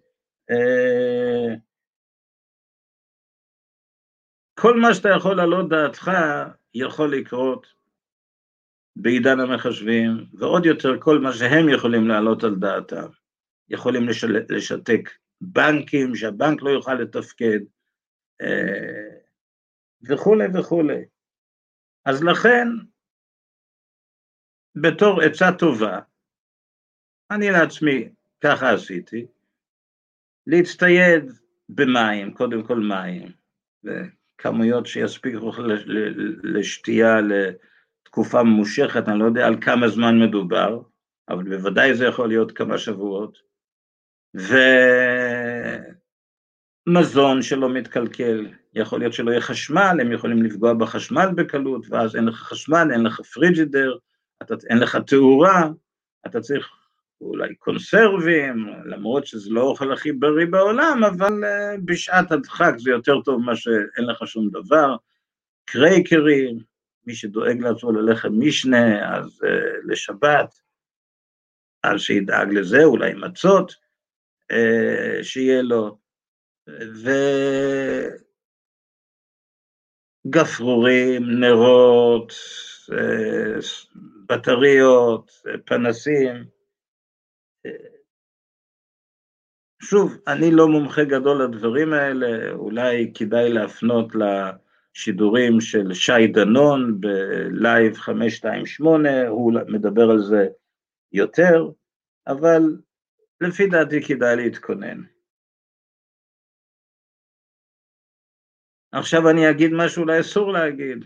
[SPEAKER 1] כל מה שאתה יכול לעלות דעתך יכול לקרות בעידן המחשבים, ועוד יותר כל מה שהם יכולים לעלות על דעתם, יכולים לשתק בנקים, שהבנק לא יוכל לתפקד, וכו' וכו'. אז לכן, בתור עצה טובה, אני לעצמי, ככה עשיתי, להצטייד במים, קודם כל מים, וכמויות שיספיקו לשתייה לתקופה ממושכת, אני לא יודע על כמה זמן מדובר, אבל בוודאי זה יכול להיות כמה שבועות, ומזון שלא מתקלקל, יכול להיות שלא יהיה חשמל, הם יכולים לפגוע בחשמל בקלות, ואז אין לך חשמל, אין לך פריג'ידר, אין לך תאורה, אתה צריך אולי קונסרבים, למרות שזה לא אוכל הכי בריא בעולם, אבל בשעת הדחק זה יותר טוב מה שאין לך שום דבר, קרייקרים, מי שדואג לעצמו ללחם משנה, אז לשבת, אז שידאג לזה, אולי מצות, שיהיה לו, וגפרורים, נרות, בטריות, פנסים. שוב, אני לא מומחה גדול לדברים האלה, אולי כדאי להפנות לשידורים של שי דנון בלייב 528, הוא מדבר על זה יותר, אבל לפי דעתי כדאי להתכונן. עכשיו אני אגיד משהו אולי אסור להגיד.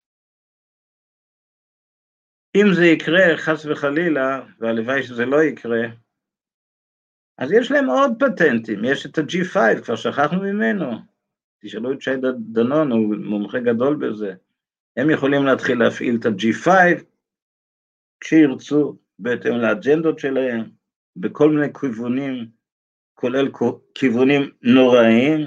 [SPEAKER 1] אם זה יקרה, חס וחלילה, והלוואי שזה לא יקרה, אז יש להם עוד פטנטים, יש את ה-G5, כבר שכחנו ממנו, תשאלו את שי דנון, הוא מומחה גדול בזה, הם יכולים להתחיל להפעיל את ה-G5, כשירצו, בהתאם לאג'נדות שלהם, בכל מיני כיוונים, כולל כיוונים נוראיים,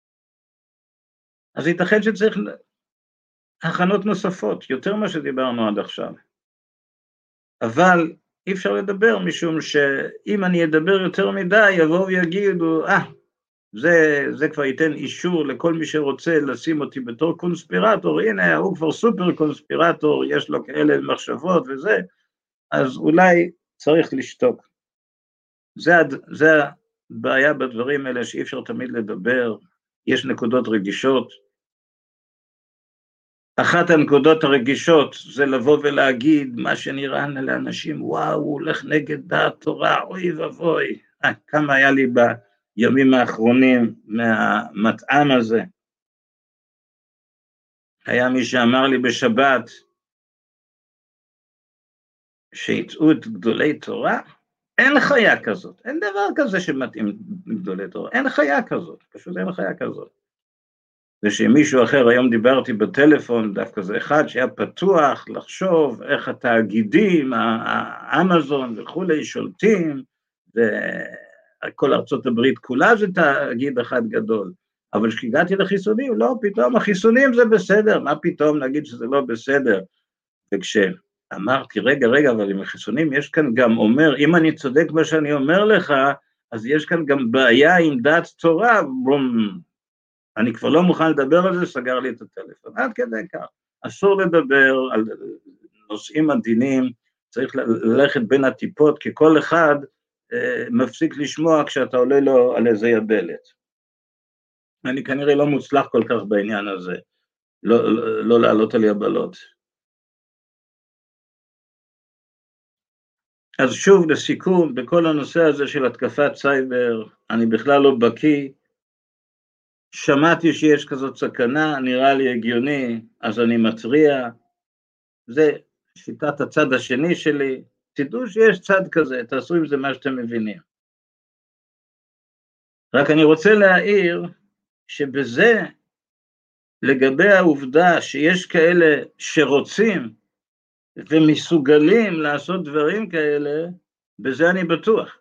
[SPEAKER 1] אז ייתכן שצריך הכנות נוספות, יותר מה שדיברנו עד עכשיו. אבל אי אפשר לדבר, משום שאם אני אדבר יותר מדי, יבואו ויגידו, זה כבר ייתן אישור לכל מי שרוצה לשים אותי בתור קונספירטור, הנה, הוא כבר סופר קונספירטור, יש לו כאלה מחשבות וזה, אז אולי צריך לשתוק. זה בעיה בדברים האלה שאי אפשר תמיד לדבר, יש נקודות רגישות. אחת הנקודות הרגישות זה לבוא ולהגיד מה שנראה לאנשים, וואו, הוא הולך נגד דעת תורה, אוי ואבוי. כמה היה לי בימים האחרונים מהמטעם הזה. היה מי שאמר לי בשבת, שיצאו את גדולי תורה, אין חיה כזאת, אין דבר כזה שמתאים גדולי תורה, אין חיה כזאת, פשוט אין חיה כזאת. ושמישהו אחר, היום דיברתי בטלפון, דווקא זה אחד שהיה פתוח לחשוב איך התאגידים, האמזון וכולי שולטים, וכל ארצות הברית כולה זה תאגיד אחד גדול, אבל כשהגעתי לחיסונים, לא, פתאום החיסונים זה בסדר, מה פתאום נגיד שזה לא בסדר, וכשאמרתי, רגע, אבל עם החיסונים יש כאן גם אומר, אם אני צודק מה שאני אומר לך, אז יש כאן גם בעיה עם דת תורה, בום, אני כבר לא מוכן לדבר על זה, סגר לי את הטלפון, עד כדי כך, אסור לדבר על נושאים עדינים, צריך ללכת בין הטיפות, כי כל אחד מפסיק לשמוע כשאתה עולה לו על איזה יבלת. אני כנראה לא מוצלח כל כך בעניין הזה, לא לעלות על יבלות. אז שוב לסיכום, בכל הנושא הזה של התקפת סייבר, אני בכלל לא בקיא, שמעתי שיש כזאת סכנה, נראה לי הגיוני, אז אני מטריע, זה שיטת הצד השני שלי, תדעו שיש צד כזה, תעשו עם זה מה שאתם מבינים. רק אני רוצה להעיר שבזה, לגבי העובדה שיש כאלה שרוצים ומסוגלים לעשות דברים כאלה, בזה אני בטוח.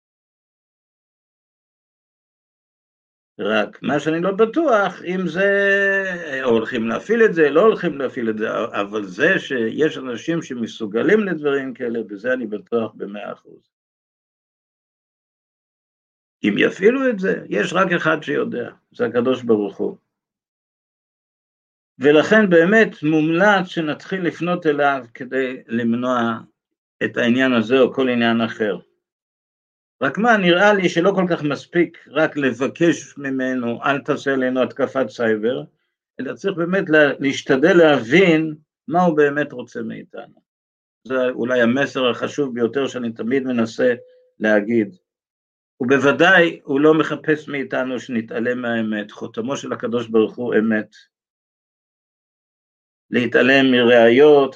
[SPEAKER 1] רק מה שאני לא בטוח, אם זה, הולכים להפעיל את זה, לא הולכים להפעיל את זה, אבל זה שיש אנשים שמסוגלים לדברים כאלה, בזה אני בטוח ב100%. אם יפעילו את זה, יש רק אחד שיודע, זה הקדוש ברוך הוא. ולכן באמת מומלץ שנתחיל לפנות אליו כדי למנוע את העניין הזה או כל עניין אחר. רק מה, נראה לי שלא כל כך מספיק רק לבקש ממנו, אל תעשה לנו התקפת סייבר, אלא צריך באמת להשתדל להבין מה הוא באמת רוצה מאיתנו. זה אולי המסר החשוב ביותר שאני תמיד מנסה להגיד. ובוודאי הוא לא מחפש מאיתנו שנתעלם מהאמת, חותמו של הקדוש ברוך הוא אמת. להתעלם מראיות,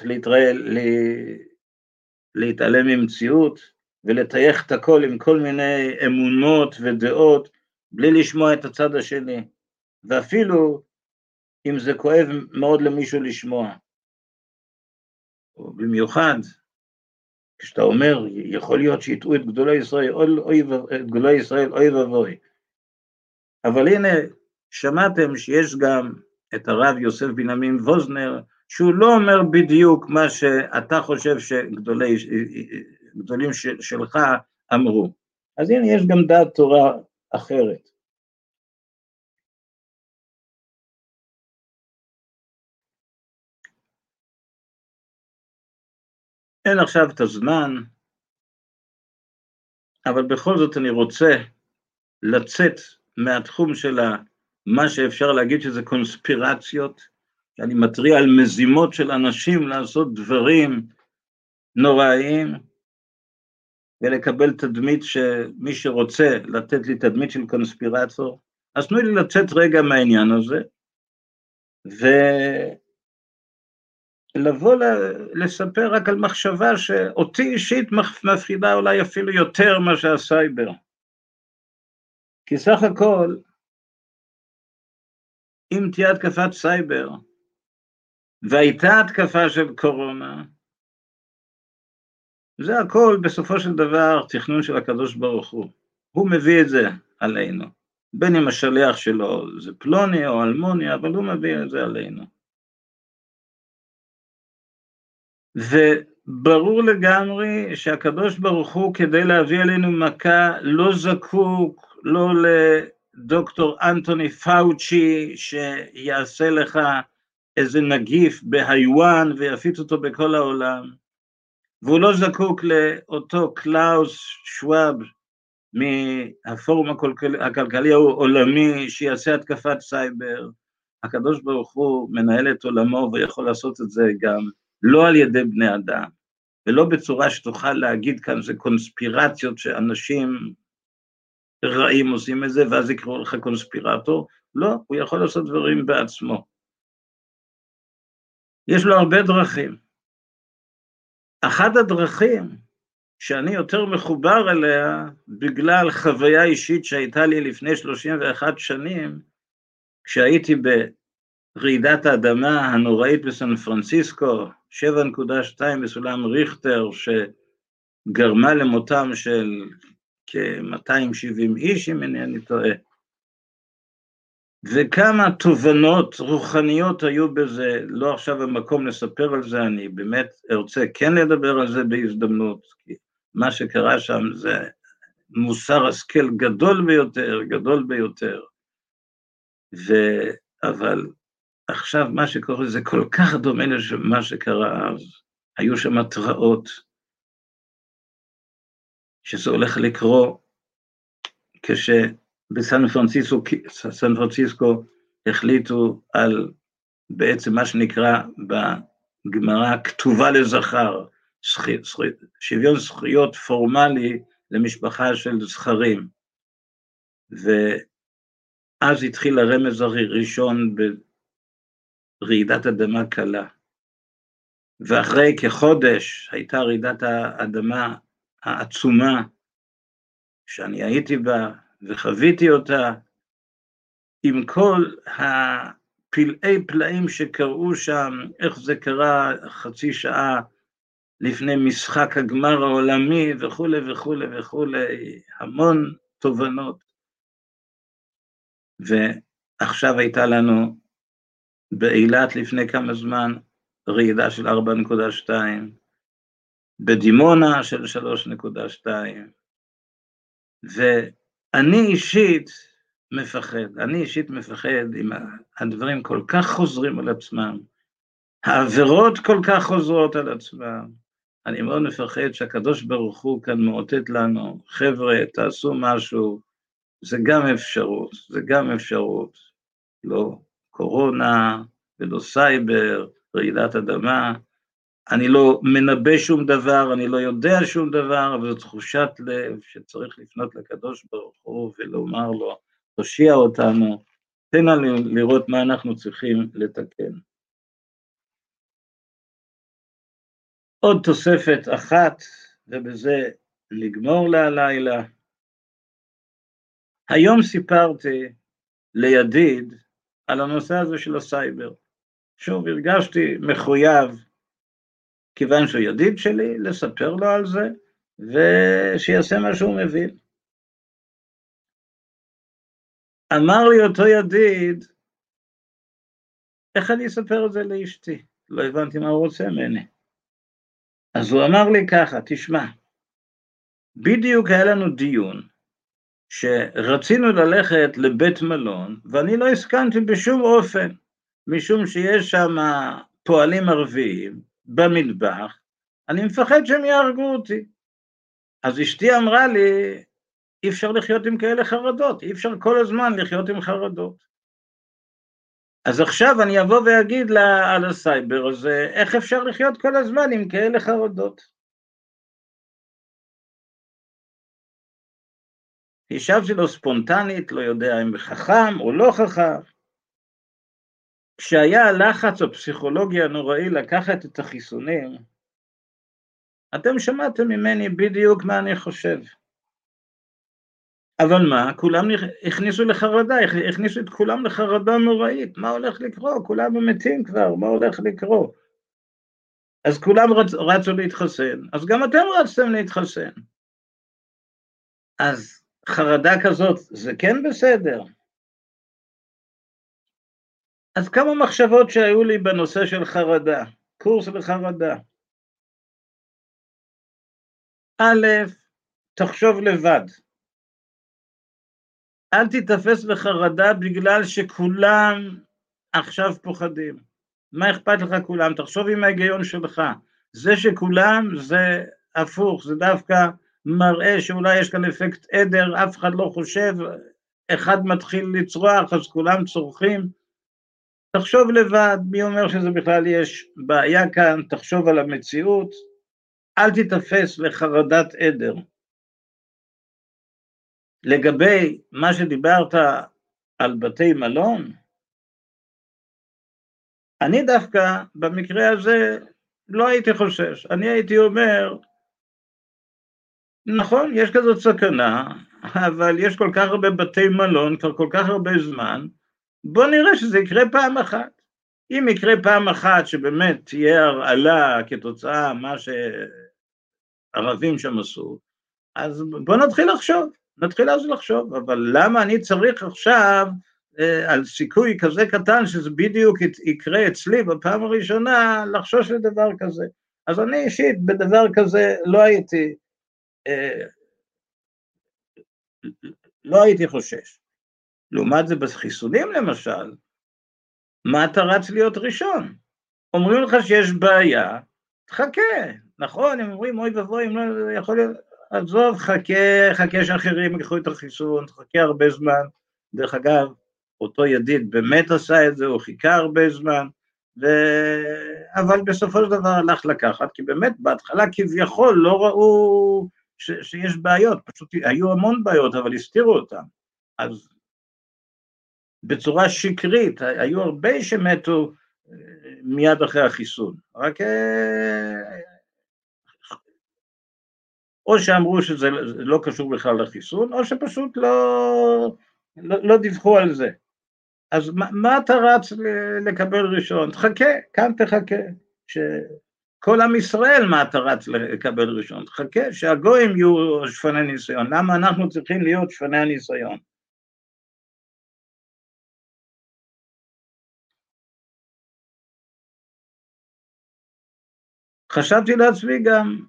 [SPEAKER 1] להתעלם ממציאות, ולתייך את הכל עם כל מיני אמונות ודעות, בלי לשמוע את הצד השני, ואפילו אם זה כואב מאוד למישהו לשמוע. במיוחד, כשאתה אומר, יכול להיות שיטעו את גדולי ישראל, אוי ואבוי. אבל הנה, שמעתם שיש גם את הרב יוסף בנימין ווזנר, שהוא לא אומר בדיוק מה שאתה חושב שגדולים שלך אמרו. אז הנה, יש גם דעת תורה אחרת. אין עכשיו את הזמן, אבל בכל זאת אני רוצה לצאת מהתחום של מה שאפשר להגיד שזה קונספירציות, שאני מטריע על מזימות של אנשים לעשות דברים נוראיים, ולקבל תדמית שמי שרוצה לתת לי תדמית של קונספירטור, אז תנו לי לצאת רגע מהעניין הזה, ולבוא לספר רק על מחשבה שאותי אישית מפחידה אולי אפילו יותר מה שהסייבר. כי סך הכל, אם תהיה התקפת סייבר, והייתה התקפה של קורונה, זה הכל בסופו של דבר תכנון של הקדוש ברוך הוא. הוא מביא את זה עלינו. בין אם השליח שלו זה פלוני או אלמוני, אבל הוא מביא את זה עלינו. וברור לגמרי שהקדוש ברוך הוא כדי להביא עלינו מכה לא זקוק, לא לדוקטור אנטוני פאוצ'י שיעשה לך איזה נגיף בהיואן ויפיץ אותו בכל העולם. והוא לא זקוק לאותו קלאוס שוואב מהפורום הכלכלי העולמי שיעשה התקפת סייבר, הקדוש ברוך הוא מנהל את עולמו ויכול לעשות את זה גם לא על ידי בני אדם, ולא בצורה שתוכל להגיד כאן זה קונספירציות שאנשים רעים עושים את זה ואז יקראו לך קונספירטור, לא, הוא יכול לעשות דברים בעצמו. יש לו הרבה דרכים. אחת הדרכים שאני יותר מחובר אליה בגלל חוויה אישית שהייתה לי לפני 31 שנים, כשהייתי ברעידת האדמה הנוראית בסן פרנסיסקו, 7.2 בסולם ריכטר, שגרמה למותם של כ-270 איש, אם אינני טועה. וכמה תובנות רוחניות היו בזה, לא עכשיו המקום לספר על זה, אני באמת ארצה כן לדבר על זה בהזדמנות, כי מה שקרה שם זה מוסר השכל גדול ביותר, גדול ביותר. אבל עכשיו מה שקורה זה כל כך דומה למה שקרה אז, היו שם התראות, שזה הולך לקרוא כשבסן פרנסיסקו החליטו על בעצם מה שנקרא בגמרא כתובה לזכר, שוויון זכויות פורמלי למשפחה של זכרים, ואז התחיל הרמז הראשון ברעידת אדמה קלה, ואחרי כחודש הייתה רעידת האדמה העצומה, שאני הייתי בה וחוויתי אותה, עם כל הפלאי פלאים שקראו שם, איך זה קרה חצי שעה לפני משחק הגמר העולמי וכו' וכו' וכו', המון תובנות. ועכשיו הייתה לנו באילת לפני כמה זמן רעידה של 4.2, בדימונה של 3.2, ואני אישית מפחד אם הדברים כל כך חוזרים על עצמם, העבירות כל כך חוזרות על עצמם, אני מאוד מפחד שהקדוש ברוך הוא כאן מאותת לנו, חבר'ה, תעשו משהו, זה גם אפשרות, לא קורונה ולא סייבר, רעידת אדמה, אני לא מנבא שום דבר, אני לא יודע שום דבר, אבל זו תחושת לב שצריך לפנות לקדוש ברוך הוא ולומר לו, תושיע אותנו, תן לנו לראות מה אנחנו צריכים לתקן. עוד תוספת אחת, ובזה נגמור להלילה. היום סיפרתי לידיד על הנושא הזה של הסייבר. שוב, הרגשתי מחויב, כיוון שהוא ידיד שלי, לספר לו על זה, ושיעשה מה שהוא מבין. אמר לי אותו ידיד, איך אני אספר את זה לאשתי? לא הבנתי מה הוא רוצה ממני. אז הוא אמר לי ככה, תשמע, בדיוק היה לנו דיון, שרצינו ללכת לבית מלון, ואני לא הסכמתי בשום אופן, משום שיש שם פועלים ערביים במטבח, אני מפחד שהם יהרגו אותי. אז אשתי אמרה לי, אי אפשר לחיות עם כאלה חרדות, אי אפשר כל הזמן לחיות עם חרדות. אז עכשיו אני אבוא ואגיד לה על הסייבר הזה, איך אפשר לחיות כל הזמן עם כאלה חרדות? השבתי לו ספונטנית, לא יודע אם חכם או לא חכם. כשהיה הלחץ הפסיכולוגי הנוראי לקחת את החיסונים, אתם שמעתם ממני בדיוק מה אני חושב. אבל מה? כולם הכניסו לחרדה, הכניסו את כולם לחרדה נוראית. מה הולך לקרות? כולם מתים כבר, מה הולך לקרות? אז כולם רצו להתחסן, אז גם אתם רצתם להתחסן. אז חרדה כזאת, זה כן בסדר. אז כמה מחשבות שהיו לי בנושא של חרדה, קורס לחרדה. א', תחשוב לבד. אל תתפס לחרדה בגלל שכולם עכשיו פוחדים. מה אכפת לך כולם? תחשוב עם ההיגיון שלך. זה שכולם זה הפוך, זה דווקא מראה שאולי יש כאן אפקט עדר, אף אחד לא חושב, אחד מתחיל לצרוח, אז כולם צורכים. תחשוב לבד, מי אומר שזה בכלל יש בעיה כאן, תחשוב על המציאות, אל תתפס לחרדת עדר. לגבי מה שדיברת על בתי מלון, אני דווקא במקרה הזה לא הייתי חושש, אני הייתי אומר, נכון, יש כזאת סכנה, אבל יש כל כך הרבה בתי מלון, כבר כל כך הרבה זמן, בוא נראה שזה יקרה פעם אחת. אם יקרה פעם אחת שבאמת תהיה הרעלה כתוצאה מה שערבים שם עשו, אז בוא נתחיל אז לחשוב, אבל למה אני צריך עכשיו על סיכוי כזה קטן שזה בדיוק יקרה אצלי בפעם הראשונה לחשוש לדבר כזה. אז אני אישית בדבר כזה לא הייתי חושש. לעומת זה בחיסונים למשל, מה אתה רץ להיות ראשון? אומרים לך שיש בעיה, תחכה, נכון, הם אומרים אוי ובוי, אם לא יכול להיות, עזוב, חכה שאחרים יקחו את החיסון, תחכה הרבה זמן, דרך אגב, אותו ידיד באמת עשה את זה, הוא חיכה הרבה זמן, אבל בסופו של דבר הלך לקחת, כי באמת בהתחלה כביכול לא ראו שיש בעיות, פשוט היו המון בעיות, אבל הסתירו אותם, אז בצורה שקרית, היו הרבה שמתו מיד אחרי החיסון, רק או שאמרו שזה לא קשור בכלל לחיסון, או שפשוט לא דיווחו על זה. אז מה אתה רץ לקבל ראשון? תחכה, כאן תחכה, שכל עם ישראל מה אתה רץ לקבל ראשון? תחכה, שהגויים יהיו שפני ניסיון, למה אנחנו צריכים להיות שפני הניסיון? חשבתי לעצמי גם,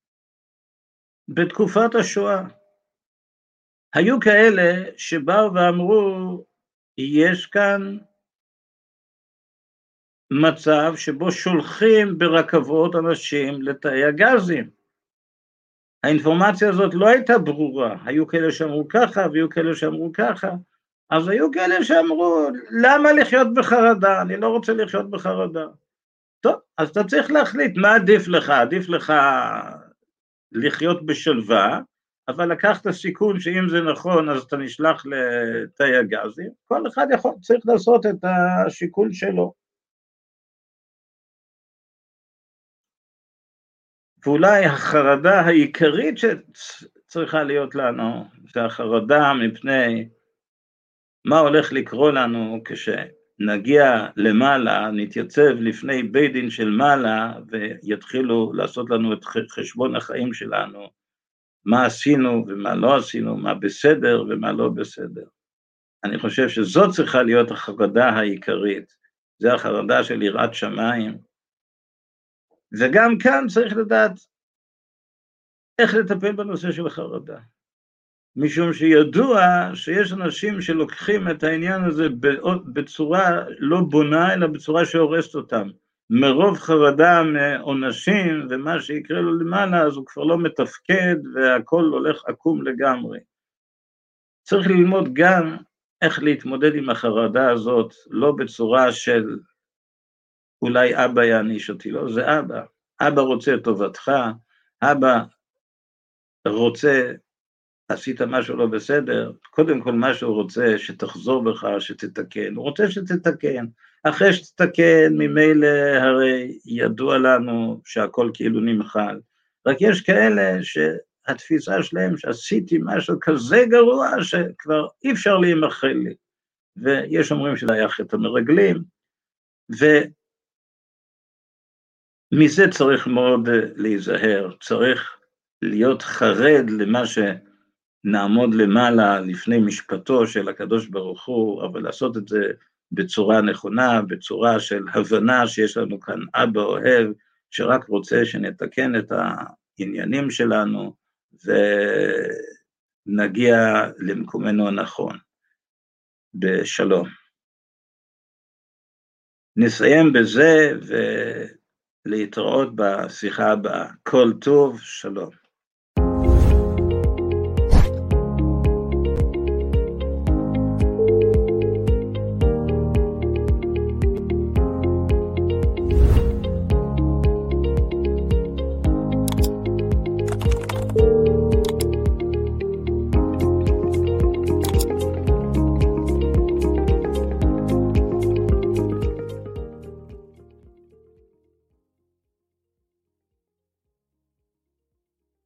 [SPEAKER 1] בתקופת השואה, היו כאלה שבאו ואמרו, יש כאן מצב שבו שולחים ברכבות אנשים לתאי הגזים. האינפורמציה הזאת לא הייתה ברורה, היו כאלה שאמרו ככה והיו כאלה שאמרו ככה, אז היו כאלה שאמרו, למה לחיות בחרדה? אני לא רוצה לחיות בחרדה. טוב, אז אתה צריך להחליט מה עדיף לך, עדיף לך לחיות בשלווה, אבל לקחת סיכון שאם זה נכון אז אתה נשלח לתאי הגזים, כל אחד צריך לעשות את השיקול שלו. ואולי החרדה העיקרית שצריכה להיות לנו, זה החרדה מפני מה הולך לקרות לנו כשנגיע למעלה, נתייצב לפני בית דין של מעלה ויתחילו לעשות לנו את חשבון החיים שלנו, מה עשינו ומה לא עשינו, מה בסדר ומה לא בסדר. אני חושב שזאת צריכה להיות החרדה העיקרית, זה החרדה של יראת שמיים, וגם כאן צריך לדעת איך לטפל בנושא של החרדה, משום שידוע שיש אנשים שלוקחים את העניין הזה בצורה לא בונה, אלא בצורה שהורסת אותם, מרוב חרדה מעונשים ומה שיקרה לו למעלה, אז הוא כבר לא מתפקד והכל הולך עקום לגמרי. צריך ללמוד גם איך להתמודד עם החרדה הזאת, לא בצורה של אולי אבא יעניש אותי, לא, זה אבא. אבא רוצה את טובתך, אבא רוצה, עשית משהו לא בסדר, קודם כל מה שהוא רוצה שתחזור בך, שתתקן, הוא רוצה שתתקן, אחרי שתתקן ממילא הרי ידוע לנו שהכל כאילו נמחל, רק יש כאלה שהתפיסה שלהם שעשיתי משהו כזה גרוע שכבר אי אפשר להימחל לי, ויש אומרים שזה היה חטא המרגלים, ומזה צריך מאוד להיזהר, צריך להיות חרד למה שנעמוד למעלה לפני משפטו של הקדוש ברוך הוא, אבל לעשות את זה בצורה נכונה, בצורה של הבנה שיש לנו כאן אבא אוהב, שרק רוצה שנתקן את העניינים שלנו, ונגיע למקומנו הנכון. בשלום. נסיים בזה ולהתראות בשיחה הבאה. כל טוב, שלום.